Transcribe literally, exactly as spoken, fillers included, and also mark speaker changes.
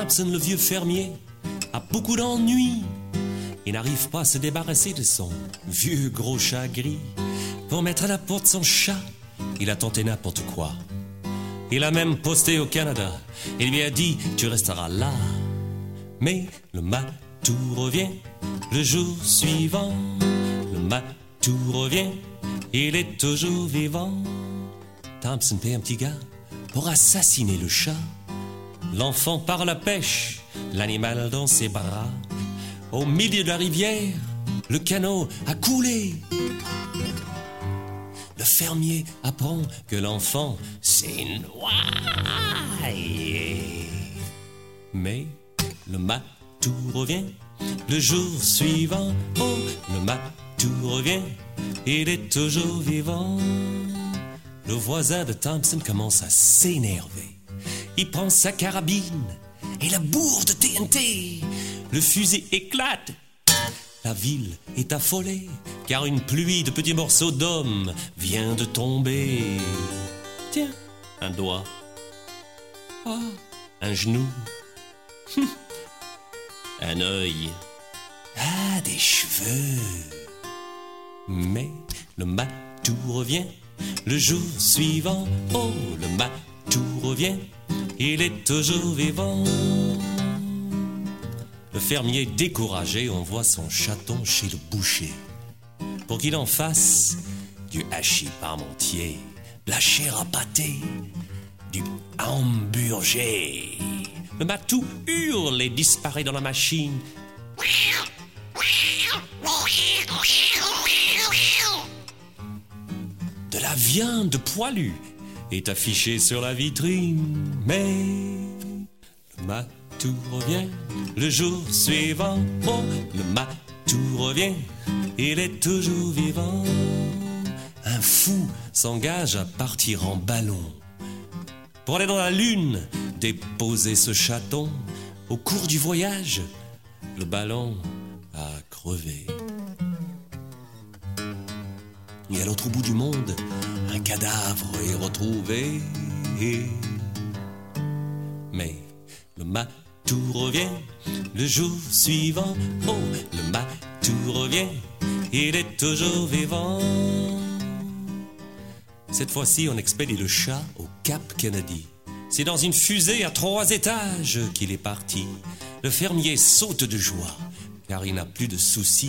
Speaker 1: Thompson, le vieux fermier, a beaucoup d'ennuis. Il n'arrive pas à se débarrasser de son vieux gros chat gris. Pour mettre à la porte son chat, il a tenté n'importe quoi. Il a même posté au Canada. Il lui a dit, tu resteras là. Mais le matou revient le jour suivant. Le matou revient, il est toujours vivant. Thompson paie un petit gars pour assassiner le chat. L'enfant part à la pêche, l'animal dans ses bras. Au milieu de la rivière, le canot a coulé. Le fermier apprend que l'enfant s'est noyé. Mais le matou revient le jour suivant. Oh, le matou revient, il est toujours vivant. Le voisin de Thompson commence à s'énerver. Il prend sa carabine et la bourre de T N T. Le fusil éclate. La ville est affolée, car une pluie de petits morceaux d'hommes vient de tomber. Tiens, un doigt. Ah, un genou. Un œil. Ah, des cheveux. Mais le matou revient le jour suivant. Oh, le matou revient, il est toujours vivant. Le fermier découragé envoie son chaton chez le boucher pour qu'il en fasse du hachis parmentier, de la chair à pâté, du hamburger. Le matou hurle et disparaît dans la machine. De la viande poilue est affichée sur la vitrine, mais le matou revient le jour suivant. Oh, le matou revient, il est toujours vivant. Un fou s'engage à partir en ballon pour aller dans la lune déposer ce chaton. Au cours du voyage, le ballon a crevé. Et à l'autre bout du monde, un cadavre est retrouvé. Mais le matou revient le jour suivant. Oh, le matou revient, il est toujours vivant. Cette fois-ci, on expédie le chat au Cap Kennedy. C'est dans une fusée à trois étages qu'il est parti. Le fermier saute de joie, car il n'a plus de soucis